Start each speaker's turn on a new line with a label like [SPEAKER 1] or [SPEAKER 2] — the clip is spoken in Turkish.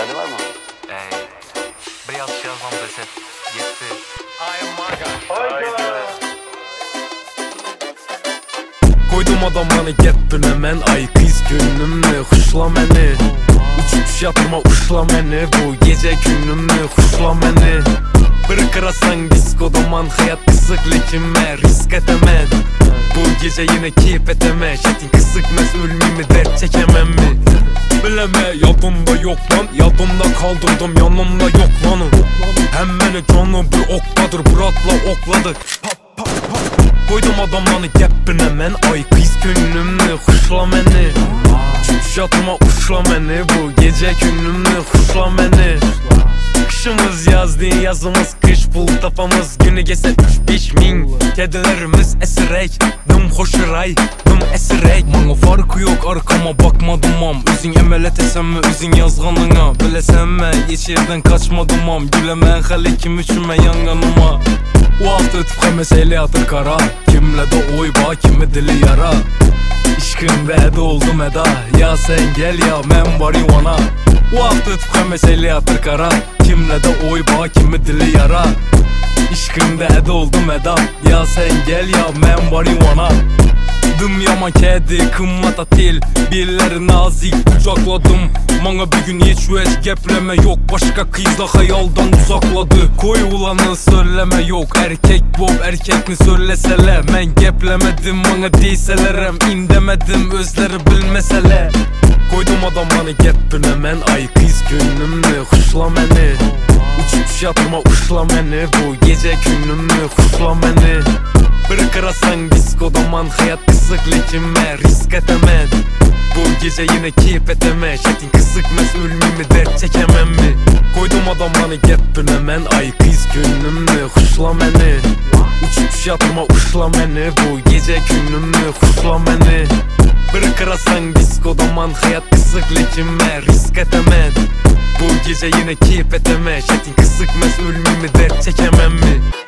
[SPEAKER 1] Derdi var mı?
[SPEAKER 2] Bir yazış yazmam deset. Yetti.
[SPEAKER 3] I am Maga.
[SPEAKER 1] Hayda.
[SPEAKER 3] Koydum adamlarını gepine men. Ay kız günümü huşla meni. Uçuş yatırma uşla meni. Bu gece günümü huşla meni. Bir kırasan diskoda man. Hayat kısık lekime risk etemem. Bu gece yine keyif eteme. Şetin kısıkmez ölmemi dert çekemem mi? Bileme yadımda yok lan. Yadımda kaldırdım yanımda yok lanı. Hem beni canı bir okladır. Buratla okladı. Koydum adamlarını gepine men. Ay kız günümü huşla meni. Uçuş yatırma uşla meni. Bu gece günümü huşla meni. Kışımız yaz değil yazımız kış. Bul tapamız günü gese 3-5 min. Kedilerimiz esirek. Dım hoşuray, dım esirek. Bana farkı yok arkama bakmadım am. Üzün emelet esenme üzün yazganına. Bilesemme hiç yerden kaçmadım am. Gülemen hali kim üçüme yanganıma. O hafta ötüp mesele atır kara. Kimle de oy bağ kimi dili yara. İşkın ve oldum eda. Ya sen gel ya men var ivana. O hafta ötüp mesele atır kara. Kimle de oy bağ kimi dili yara. İşkın oldum eda. Ya sen gel ya men var ivana. Dım yama kedi kımmata til. Birileri nazik kucakladım. Bana bir gün hiç gepleme yok. Başka kızla hayaldan uzakladı. Koy ulanı söyleme yok. Erkek bob erkek mi söylesele. Men geplemedim bana deyselerem. İndemedim özleri bilmesele. Koydum adamlarını gepine men. Ay kız günümü huşla meni. Uçuş yatırma uşla meni. Bu gece günümü huşla meni. Bir kırasan diskoda man. Hayat kısık lekime risk etemem. Bu gece yine keyif eteme. Şetin kısıkmez ölmemi dert çekemem mi? Koydum adamlarını gepine men. Ay kız günümü huşla meni. Uçuş yatırma uşla meni. Bu gece günümü huşla meni. Bir kırasan diskoda man. Hayat kısık lekime risk etemem. Bu gece yine keyif eteme. Şetin kısıkmez ölmemi dert çekemem mi?